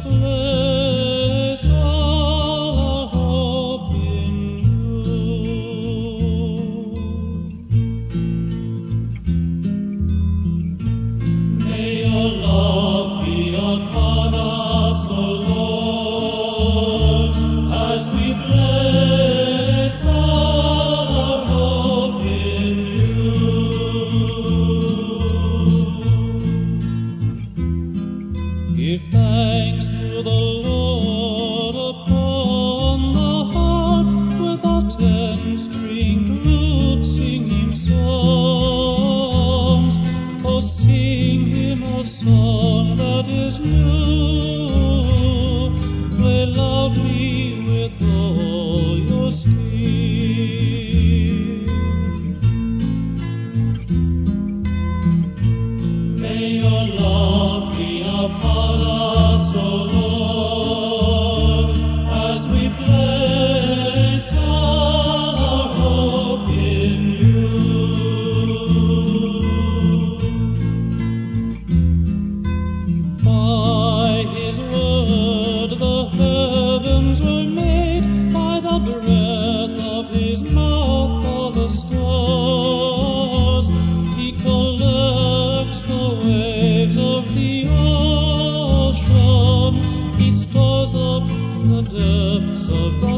place our hope in you. May your love be upon us, O Lord, as we place our hope in you. Give thanks to the Lord upon the harp with our 10-stringed lute, singing songs. Oh, sing him a song that is new. Play loudly with all your skill. May your love be upon us, O Lord, as we place our hope in you. By his word the heavens were made, by the breath of his mouth all the stars. He collects the waves of the ocean, he stores up the depths of the